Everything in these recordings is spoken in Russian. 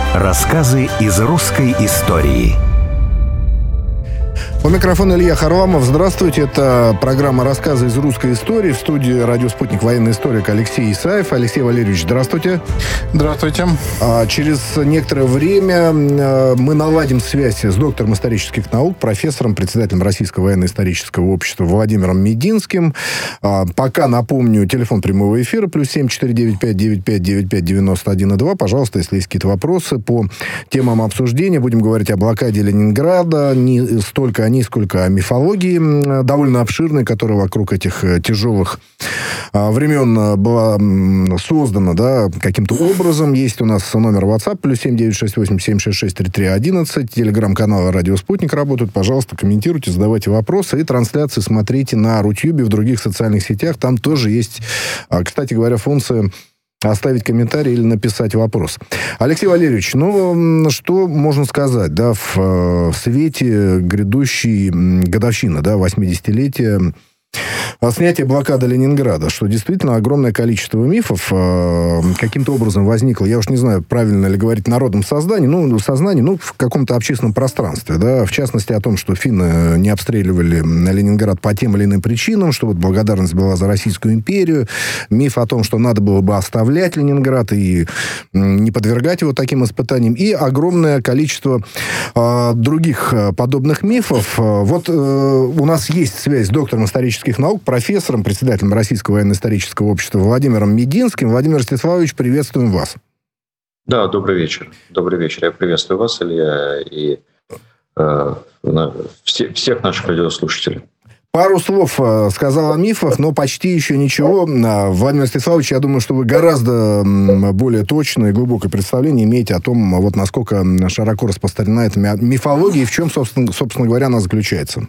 Рассказы из русской истории. У микрофона Илья Харламов. Здравствуйте. Это программа «Рассказы из русской истории». В студии «Радио Спутник» военный историк Алексей Исаев. Алексей Валерьевич, здравствуйте. Здравствуйте. Через некоторое время мы наладим связь с доктором исторических наук, профессором, председателем Российского военно-исторического общества Владимиром Мединским. Пока напомню, телефон прямого эфира +7 495 95 95 91 2. Пожалуйста, если есть какие-то вопросы по темам обсуждения. Будем говорить о блокаде Ленинграда. Не столько о ней, сколько о мифологии довольно обширной, которая вокруг этих тяжелых времен была создана, да, каким-то образом. Есть у нас номер WhatsApp +7 968 766 3311. Телеграм-канал «Радио Спутник» работают. Пожалуйста, комментируйте, задавайте вопросы. И трансляции смотрите на Рутюбе, в других социальных сетях. Там тоже есть, кстати говоря, функция оставить комментарий или написать вопрос. Алексей Валерьевич, что можно сказать, да, в свете грядущей годовщины, да, 80-летия снятия блокады Ленинграда, что действительно огромное количество мифов каким-то образом возникло, я уж не знаю, правильно ли говорить, в народном сознании, в каком-то общественном пространстве, да, в частности о том, что финны не обстреливали Ленинград по тем или иным причинам, что вот благодарность была за Российскую империю, миф о том, что надо было бы оставлять Ленинград и не подвергать его таким испытаниям, и огромное количество других подобных мифов. Вот у нас есть связь с доктором исторических наук, профессором, председателем Российского военно-исторического общества Владимиром Мединским. Владимир Ростиславович, приветствуем вас. Да, добрый вечер. Добрый вечер. Я приветствую вас, Илья, и всех наших радиослушателей. Пару слов сказал о мифах, но почти еще ничего. Владимир Ростиславович, я думаю, что вы гораздо более точное и глубокое представление имеете о том, вот насколько широко распространена эта мифология и в чем, собственно говоря, она заключается.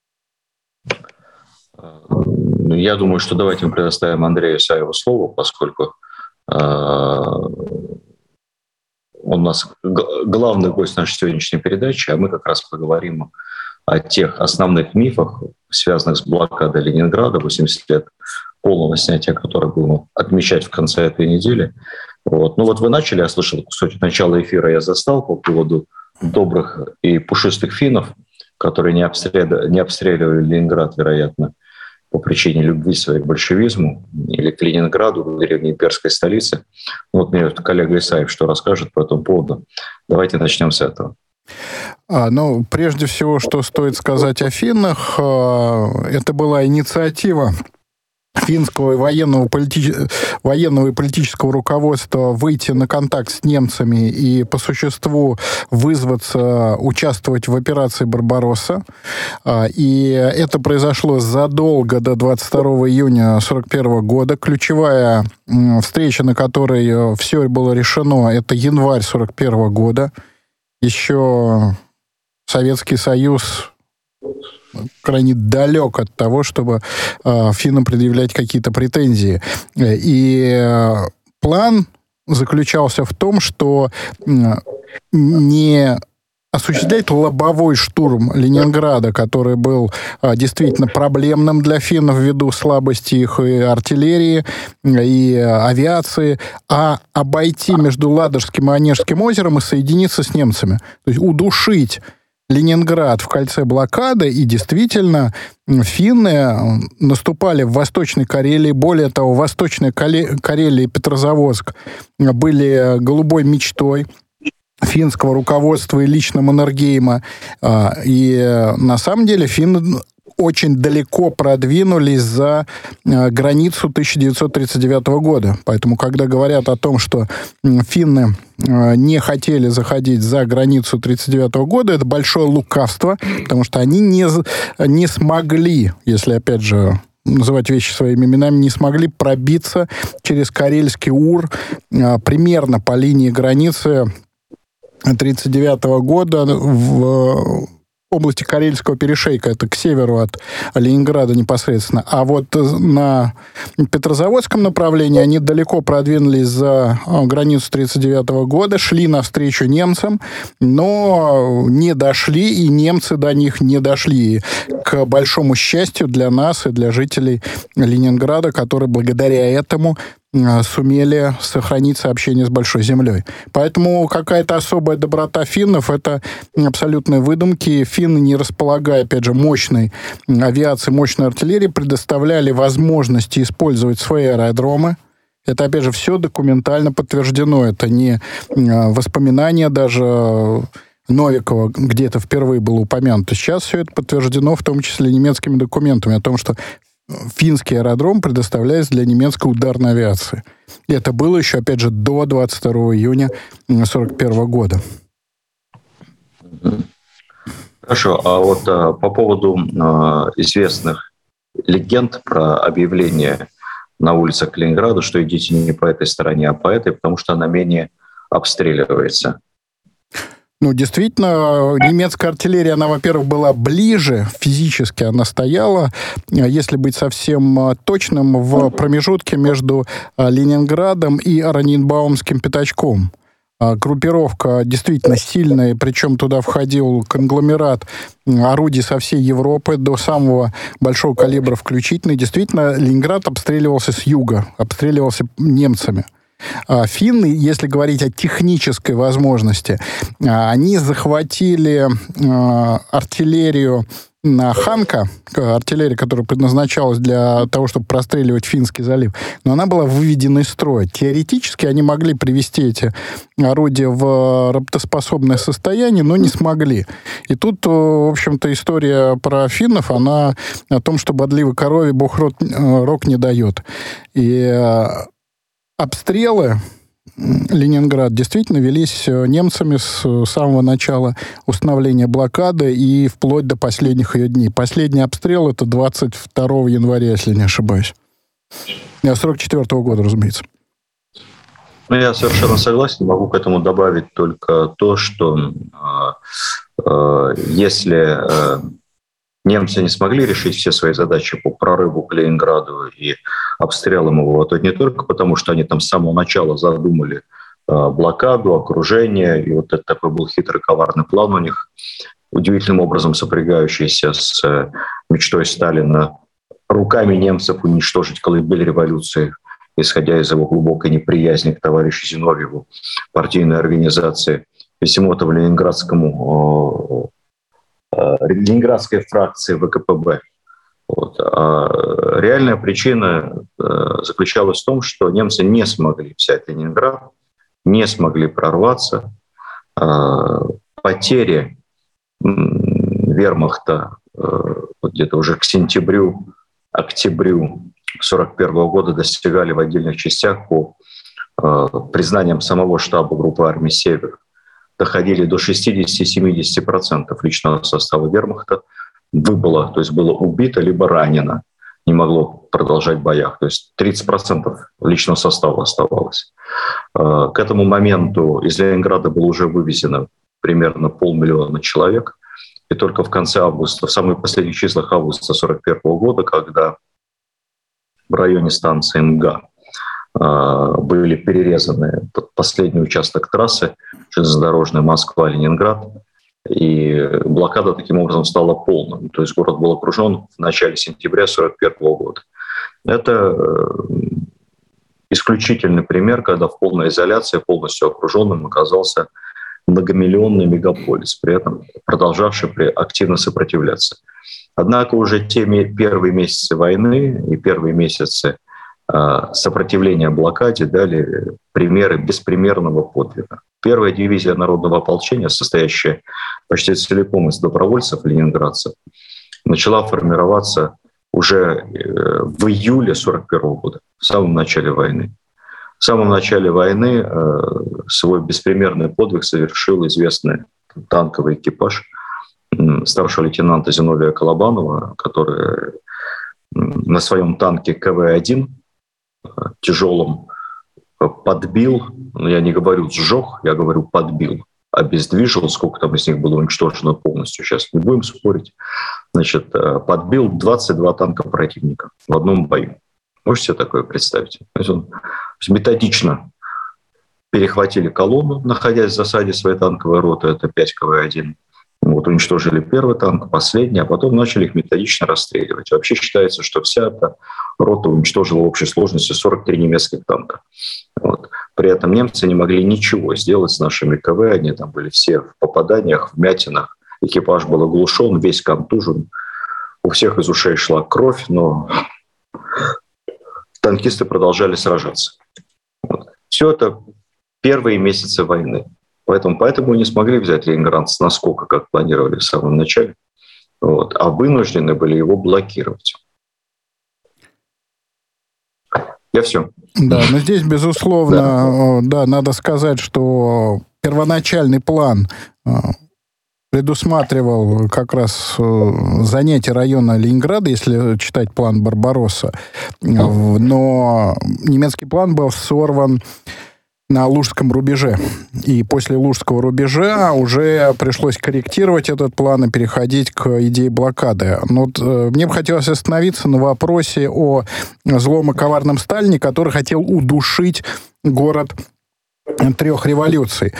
Я думаю, что давайте мы предоставим Андрею Исаеву слово, поскольку он у нас главный гость нашей сегодняшней передачи, а мы как раз поговорим о тех основных мифах, связанных с блокадой Ленинграда, 80 лет полного снятия, которое будем отмечать в конце этой недели. Вот. Вы начали, я слышал, кстати, начало эфира я застал по поводу добрых и пушистых финнов, которые не обстреливали Ленинград, вероятно, по причине любви своей к большевизму или к Ленинграду, к древней имперской столице. Мне коллега Исаев что расскажет по этому поводу. Давайте начнем с этого. Прежде всего, что стоит сказать о финнах, это была инициатива финского военного и политического руководства выйти на контакт с немцами и по существу вызваться участвовать в операции «Барбаросса». И это произошло задолго до 22 июня 1941 года. Ключевая встреча, на которой все было решено, это январь 1941 года. Еще Советский Союз крайне далек от того, чтобы финнам предъявлять какие-то претензии. И план заключался в том, что не осуществлять лобовой штурм Ленинграда, который был действительно проблемным для финнов ввиду слабости их и артиллерии, и авиации, а обойти между Ладожским и Онежским озером и соединиться с немцами. То есть удушить Ленинград в кольце блокады, и действительно финны наступали в Восточной Карелии. Более того, Восточная Карелия и Петрозаводск были голубой мечтой финского руководства и лично Маннергейма. И на самом деле финны очень далеко продвинулись за границу 1939 года. Поэтому, когда говорят о том, что финны не хотели заходить за границу 1939 года, это большое лукавство, потому что они не смогли, если, опять же, называть вещи своими именами, не смогли пробиться через Карельский Ур примерно по линии границы 1939 года в области Карельского перешейка, это к северу от Ленинграда непосредственно. А вот на Петрозаводском направлении они далеко продвинулись за границу 1939 года, шли навстречу немцам, но не дошли, и немцы до них не дошли. К большому счастью для нас и для жителей Ленинграда, которые благодаря этому сумели сохранить сообщение с Большой Землей. Поэтому какая-то особая доброта финнов — это абсолютные выдумки. Финны, не располагая, опять же, мощной авиацией, мощной артиллерией, предоставляли возможности использовать свои аэродромы. Это, опять же, все документально подтверждено. Это не воспоминания даже Новикова где-то впервые было упомянуто. Сейчас все это подтверждено, в том числе немецкими документами, о том, что финский аэродром предоставляется для немецкой ударной авиации. И это было еще, опять же, до 22 июня 1941 года. Хорошо. А вот по поводу известных легенд про объявление на улицах Калининграда, что идите не по этой стороне, а по этой, потому что она менее обстреливается. Ну, действительно, немецкая артиллерия, она, во-первых, была ближе, физически она стояла, если быть совсем точным, в промежутке между Ленинградом и Ораниенбаумским пятачком. Группировка действительно сильная, причем туда входил конгломерат орудий со всей Европы до самого большого калибра включительно. И действительно, Ленинград обстреливался с юга, обстреливался немцами. Финны, если говорить о технической возможности, они захватили артиллерию Ханка, артиллерия, которая предназначалась для того, чтобы простреливать Финский залив, но она была выведена из строя. Теоретически они могли привести эти орудия в работоспособное состояние, но не смогли. И тут, в общем-то, история про финнов, она о том, что бодливой корове бог рог не дает. И обстрелы Ленинград действительно велись немцами с самого начала установления блокады и вплоть до последних ее дней. Последний обстрел — это 22 января, если не ошибаюсь. 1944 года, разумеется. Ну, я совершенно согласен. Могу к этому добавить только то, что если немцы не смогли решить все свои задачи по прорыву к Ленинграду и обстрелам его, то не только потому, что они там с самого начала задумали блокаду, окружение, и вот это такой был хитрый, коварный план у них, удивительным образом сопрягающийся с мечтой Сталина руками немцев уничтожить колыбель революции, исходя из его глубокой неприязни к товарищу Зиновьеву, партийной организации, и всему этому ленинградской фракции ВКПБ. Вот. А реальная причина заключалась в том, что немцы не смогли взять Ленинград, не смогли прорваться. Потери вермахта где-то уже к сентябрю-октябрю 1941 года достигали в отдельных частях, по признаниям самого штаба группы армий «Север», доходили до 60-70% личного состава вермахта выбыло, то есть было убито либо ранено, не могло продолжать в боях. То есть 30% личного состава оставалось. К этому моменту из Ленинграда было уже вывезено примерно 500 000 человек. И только в конце августа, в самых последних числах августа 1941 года, когда в районе станции МГА были перерезаны последний участок трассы железнодорожной Москва-Ленинград, и блокада таким образом стала полной. То есть город был окружен в начале сентября 1941 года. Это исключительный пример, когда в полной изоляции, полностью окруженным оказался многомиллионный мегаполис, при этом продолжавший активно сопротивляться. Однако уже те первые месяцы войны и первые месяцы сопротивления блокаде дали примеры беспримерного подвига. Первая дивизия народного ополчения, состоящая почти целиком из добровольцев ленинградцев, начала формироваться уже в июле 1941 года, в самом начале войны. В самом начале войны свой беспримерный подвиг совершил известный танковый экипаж старшего лейтенанта Зиновия Колобанова, который на своем танке КВ-1 тяжелым подбил, я не говорю сжег, я говорю подбил, обездвижил, сколько там из них было уничтожено полностью, сейчас не будем спорить, значит, подбил 22 танка противника в одном бою. Можете себе такое представить? То есть он методично перехватили колонну, находясь в засаде своей танковой роты, это 5 КВ-1, Вот, уничтожили первый танк, последний, а потом начали их методично расстреливать. Вообще считается, что вся эта рота уничтожила в общей сложности 43 немецких танка. Вот. При этом немцы не могли ничего сделать с нашими КВ, они там были все в попаданиях, вмятинах, экипаж был оглушен, весь контужен, у всех из ушей шла кровь, но танкисты продолжали сражаться. Вот. Все это первые месяцы войны. Поэтому не смогли взять Ленинград с наскока, как планировали в самом начале, вот, а вынуждены были его блокировать. Я все. Да, но здесь, безусловно, да, надо сказать, что первоначальный план предусматривал как раз занятие района Ленинграда, если читать план Барбаросса, но немецкий план был сорван на Лужском рубеже. И после Лужского рубежа уже пришлось корректировать этот план и переходить к идее блокады. Но вот, мне бы хотелось остановиться на вопросе о злом и коварном Сталине, который хотел удушить город трех революций.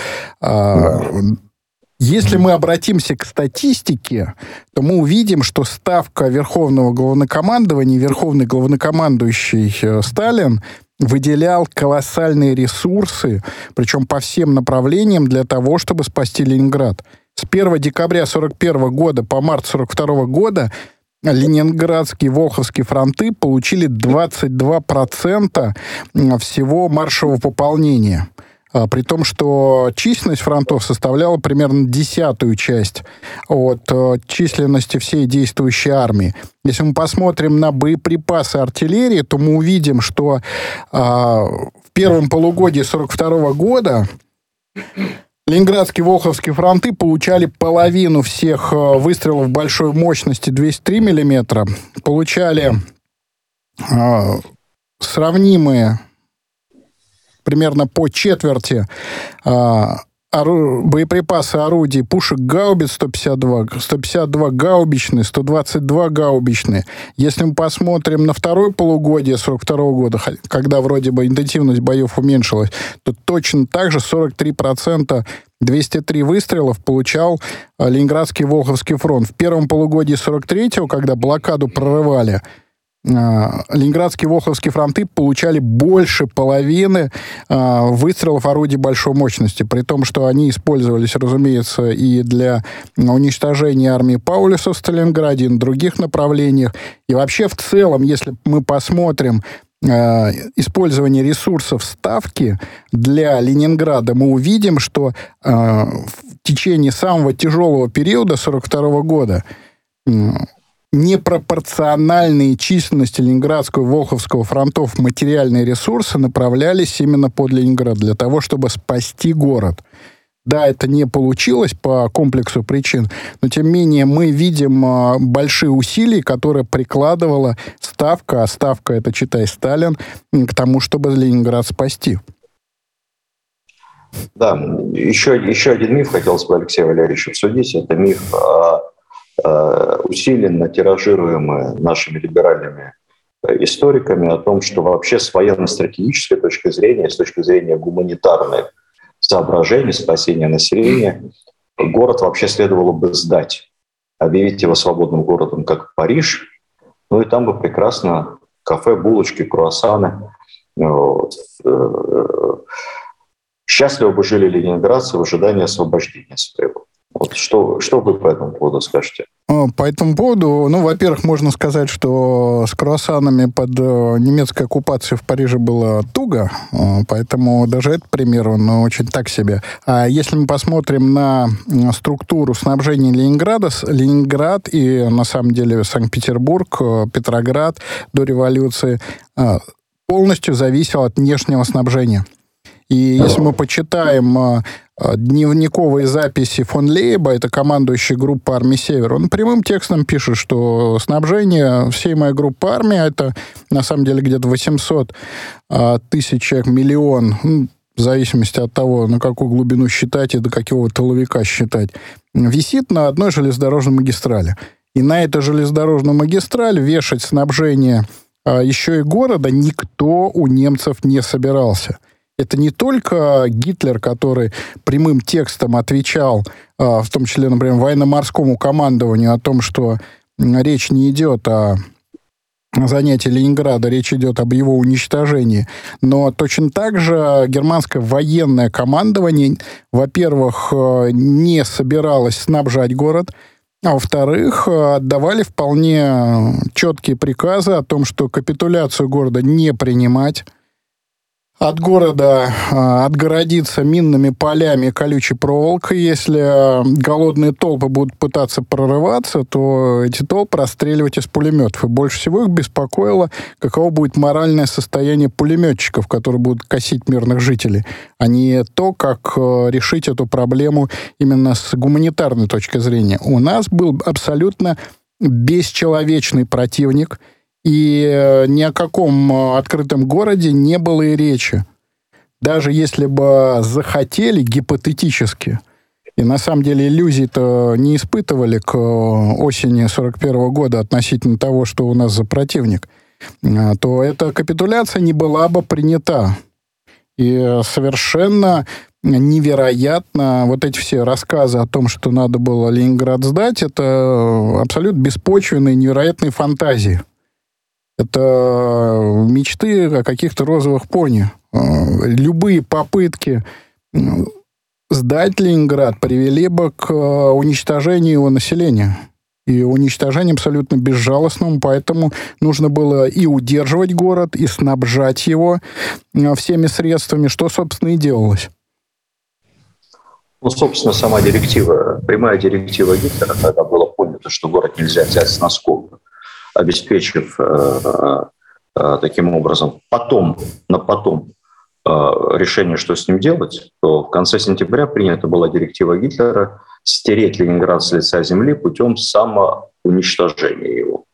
Если мы обратимся к статистике, то мы увидим, что ставка Верховного главнокомандования, верховный главнокомандующий Сталин выделял колоссальные ресурсы, причем по всем направлениям, для того, чтобы спасти Ленинград. С 1 декабря 1941 года по март 1942 года Ленинградские и Волховские фронты получили 22% всего маршевого пополнения. При том, что численность фронтов составляла примерно 10-ю часть от численности всей действующей армии. Если мы посмотрим на боеприпасы артиллерии, то мы увидим, что в первом полугодии 1942 года Ленинградские и Волховские фронты получали половину всех выстрелов большой мощности 203 мм, получали сравнимые примерно по четверти боеприпасы орудий пушек гаубиц 152 гаубичные, 122 гаубичные. Если мы посмотрим на второе полугодие 1942 года, когда вроде бы интенсивность боев уменьшилась, то точно так же 43%, 203 выстрелов получал Ленинградский и Волховский фронт. В первом полугодии 1943-го, когда блокаду прорывали, Ленинградские и Волховские фронты получали больше половины выстрелов орудий большой мощности, при том, что они использовались, разумеется, и для уничтожения армии Паулюса в Сталинграде, и на других направлениях. И вообще, в целом, если мы посмотрим использование ресурсов Ставки для Ленинграда, мы увидим, что в течение самого тяжелого периода 1942 года непропорциональные численности Ленинградского и Волховского фронтов материальные ресурсы направлялись именно под Ленинград для того, чтобы спасти город. Да, это не получилось по комплексу причин, но тем не менее мы видим большие усилия, которые прикладывала Ставка, а Ставка — это, читай, Сталин, к тому, чтобы Ленинград спасти. Да, еще один миф хотелось бы Алексею Валерьевичу обсудить. Это миф усиленно тиражируемые нашими либеральными историками о том, что вообще с военно-стратегической точки зрения, с точки зрения гуманитарных соображений, спасения населения, город вообще следовало бы сдать, объявить его свободным городом, как Париж, ну и там бы прекрасно кафе, булочки, круассаны. Вот. Счастливо бы жили ленинградцы в ожидании освобождения своего. Вот что вы по этому поводу скажете? По этому поводу, во-первых, можно сказать, что с круассанами под немецкой оккупацией в Париже было туго, поэтому даже этот пример, он очень так себе. А если мы посмотрим на структуру снабжения Ленинграда, Ленинград и, на самом деле, Санкт-Петербург, Петроград до революции полностью зависел от внешнего снабжения. И если мы почитаем дневниковые записи фон Лейба, это командующий группы армии «Север», он прямым текстом пишет, что снабжение всей моей группы армии, это на самом деле где-то 800 тысяч человек, миллион, в зависимости от того, на какую глубину считать и до какого тыловика считать, висит на одной железнодорожной магистрали. И на эту железнодорожную магистраль вешать снабжение еще и города никто у немцев не собирался. это не только Гитлер, который прямым текстом отвечал, в том числе, например, военно-морскому командованию о том, что речь не идет о занятии Ленинграда, речь идет об его уничтожении. Но точно так же германское военное командование, во-первых, не собиралось снабжать город, а во-вторых, отдавали вполне четкие приказы о том, что капитуляцию города не принимать, от города отгородиться минными полями, колючей проволокой. Если голодные толпы будут пытаться прорываться, то эти толпы расстреливать из пулеметов. И больше всего их беспокоило, каково будет моральное состояние пулеметчиков, которые будут косить мирных жителей, а не то, как решить эту проблему именно с гуманитарной точки зрения. У нас был абсолютно бесчеловечный противник, и ни о каком открытом городе не было и речи. Даже если бы захотели гипотетически, и на самом деле иллюзий-то не испытывали к осени 1941 года относительно того, что у нас за противник, то эта капитуляция не была бы принята. И совершенно невероятно вот эти все рассказы о том, что надо было Ленинград сдать, это абсолютно беспочвенные, невероятные фантазии. Это мечты о каких-то розовых пони. Любые попытки сдать Ленинград привели бы к уничтожению его населения. И уничтожению абсолютно безжалостному, поэтому нужно было и удерживать город, и снабжать его всеми средствами, что, собственно, и делалось. Ну, собственно, сама директива, прямая директива Гитлера, когда было понято, что город нельзя взять с носков, обеспечив таким образом потом решение, что с ним делать, то в конце сентября принята была директива Гитлера стереть Ленинград с лица земли путем самоуничтожения его.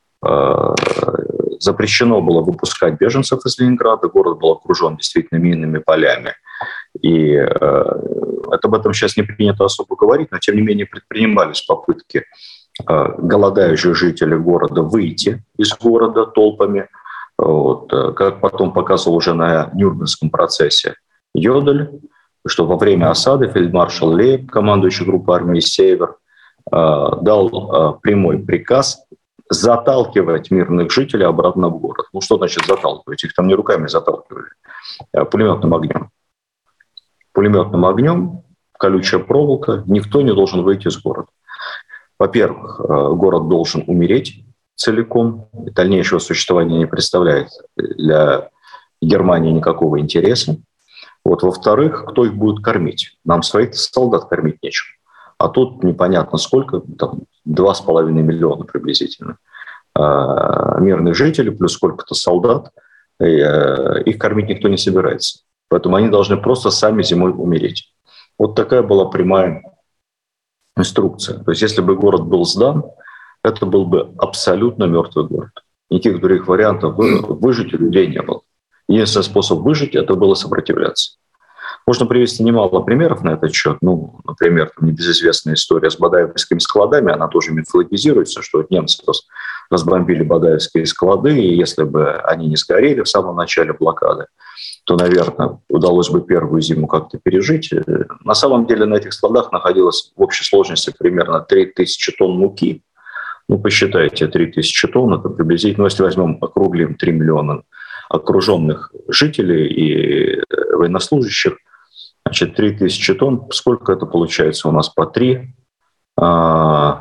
Запрещено было выпускать беженцев из Ленинграда, город был окружен действительно минными полями. И об этом сейчас не принято особо говорить, но тем не менее предпринимались попытки голодающих жителей города выйти из города толпами. Вот, как потом показывал уже на Нюрнбергском процессе Йодель, что во время осады фельдмаршал Лейб, командующий группой армии «Север», дал прямой приказ заталкивать мирных жителей обратно в город. Ну, что значит заталкивать? Их там не руками заталкивали, пулеметным огнем. Пулеметным огнем, колючая проволока, никто не должен выйти из города. Во-первых, город должен умереть целиком, дальнейшего существования не представляет для Германии никакого интереса. Вот, во-вторых, кто их будет кормить? Нам своих солдат кормить нечем. А тут непонятно сколько, там 2,5 миллиона приблизительно мирных жителей, плюс сколько-то солдат. Их кормить никто не собирается. Поэтому они должны просто сами зимой умереть. Вот такая была прямая инструкция. То есть если бы город был сдан, это был бы абсолютно мертвый город. Никаких других вариантов выжить у людей не было. Единственный способ выжить – это было сопротивляться. Можно привести немало примеров на этот счет. Ну, например, небезызвестная история с бадаевскими складами, она тоже мифологизируется, что немцы разбомбили бадаевские склады, и если бы они не сгорели в самом начале блокады, то, наверное, удалось бы первую зиму как-то пережить. На самом деле на этих складах находилось в общей сложности примерно 3000 тонн муки. Ну, посчитайте, 3000 тонн, это приблизительно, если возьмем, округлим 3 миллиона окруженных жителей и военнослужащих, значит, 3000 тонн, сколько это получается у нас? По 3, по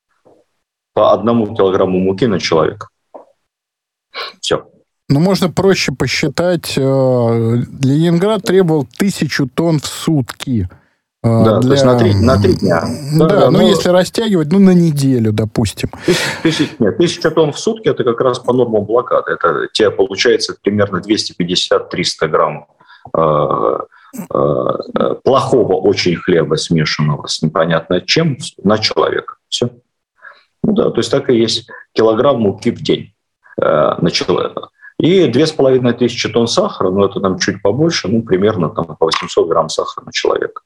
1 килограмму муки на человека. Все. Ну, можно проще посчитать. Ленинград требовал 1000 тонн в сутки. Да, то есть на 3 дня. Да, ну, если растягивать, на неделю, допустим. 1000 тонн в сутки – это как раз по нормам блокады. Это тебе получается примерно 250-300 грамм плохого очень хлеба, смешанного с непонятно чем, на человека. Все. Ну да, то есть так и есть килограмм муки в день на человека. И 2500 тонн сахара, ну это там чуть побольше, ну примерно там по 800 грамм сахара на человека.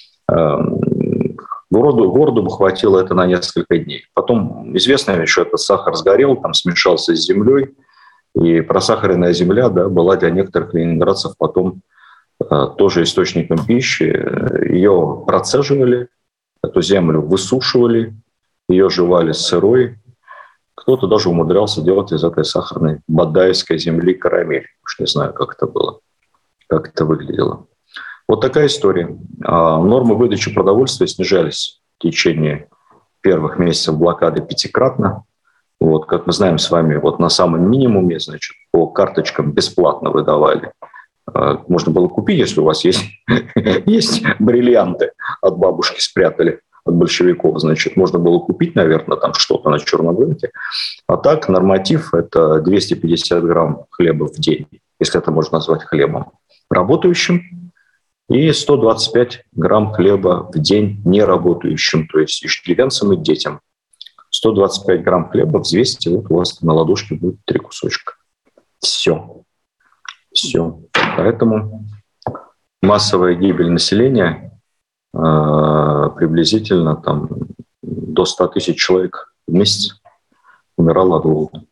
Городу бы хватило это на несколько дней. Потом известно еще, этот сахар сгорел, там смешался с землей, и просахаренная земля, да, была для некоторых ленинградцев потом тоже источником пищи. Ее процеживали, эту землю высушивали, ее жевали сырой. Кто-то даже умудрялся делать из этой сахарной бадайской земли карамель. Уж не знаю, как это было, как это выглядело. Вот такая история. Нормы выдачи продовольствия снижались в течение первых месяцев блокады 5-кратно. Вот, как мы знаем с вами, вот на самом минимуме, значит, по карточкам бесплатно выдавали. Можно было купить, если у вас есть бриллианты, от бабушки спрятали, от большевиков, значит, можно было купить, наверное, там что-то на черном рынке. А так норматив – это 250 грамм хлеба в день, если это можно назвать хлебом работающим, и 125 грамм хлеба в день неработающим, то есть иждивенцам и детям. 125 грамм хлеба взвесьте, вот у вас на ладошке будет 3 кусочка. Все. Поэтому массовая гибель населения приблизительно там, до 100 тысяч человек в месяц умирало от голода.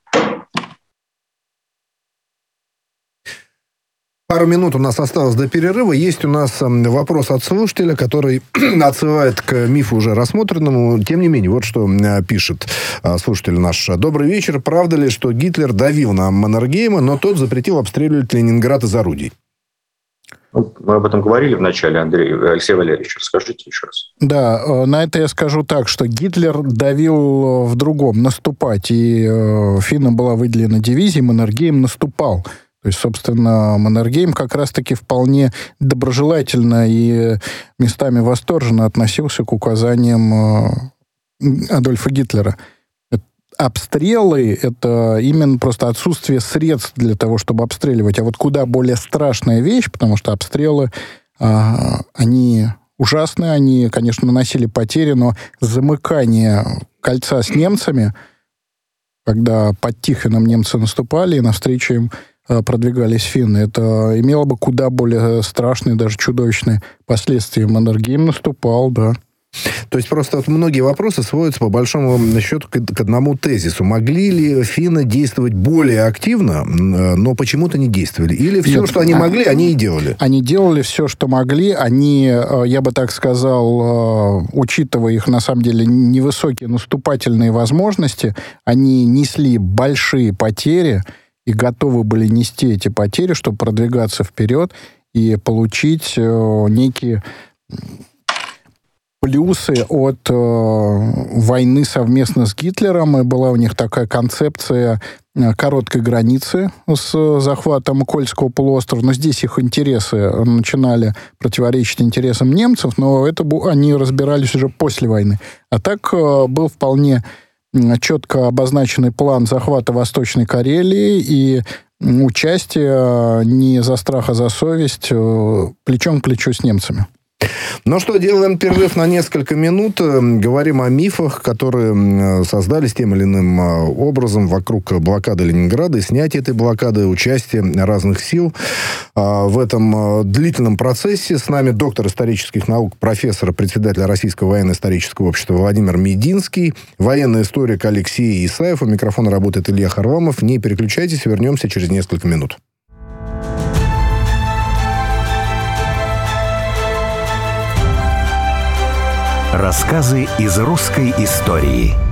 Пару минут у нас осталось до перерыва. Есть у нас вопрос от слушателя, который отсылает к мифу уже рассмотренному. Тем не менее, вот что пишет слушатель наш. Добрый вечер. Правда ли, что Гитлер давил на Маннергейма, но тот запретил обстреливать Ленинград из орудий? Мы об этом говорили в начале, Алексей Валерьевич, расскажите еще раз. Да, на это я скажу так, что Гитлер давил в другом, наступать. И финнам была выделена дивизия, Маннергейм наступал. То есть, собственно, Маннергейм как раз-таки вполне доброжелательно и местами восторженно относился к указаниям Адольфа Гитлера. Обстрелы — это именно просто отсутствие средств для того, чтобы обстреливать. А вот куда более страшная вещь, потому что обстрелы, они ужасные, они, конечно, наносили потери, но замыкание кольца с немцами, когда под Тихвином немцы наступали, и навстречу им продвигались финны, это имело бы куда более страшные, даже чудовищные последствия. Маннергейм наступал, да. То есть просто вот многие вопросы сводятся по большому счету к одному тезису. Могли ли финны действовать более активно, но почему-то не действовали? Или все, что они могли, они и делали? Они делали все, что могли. Они, я бы так сказал, учитывая их, на самом деле, невысокие наступательные возможности, они несли большие потери и готовы были нести эти потери, чтобы продвигаться вперед и получить некие плюсы от войны совместно с Гитлером. И была у них такая концепция короткой границы с захватом Кольского полуострова. Но здесь их интересы начинали противоречить интересам немцев, но это они разбирались уже после войны. А так был вполне четко обозначенный план захвата Восточной Карелии и участие не за страх, а за совесть плечом к плечу с немцами. Ну что, делаем перерыв на несколько минут. Говорим о мифах, которые создались тем или иным образом вокруг блокады Ленинграда и снятия этой блокады, участие разных сил в этом длительном процессе. С нами доктор исторических наук, профессор, председатель Российского военно-исторического общества Владимир Мединский, военный историк Алексей Исаев. У микрофона работает Илья Харламов. Не переключайтесь, вернемся через несколько минут. Рассказы из русской истории.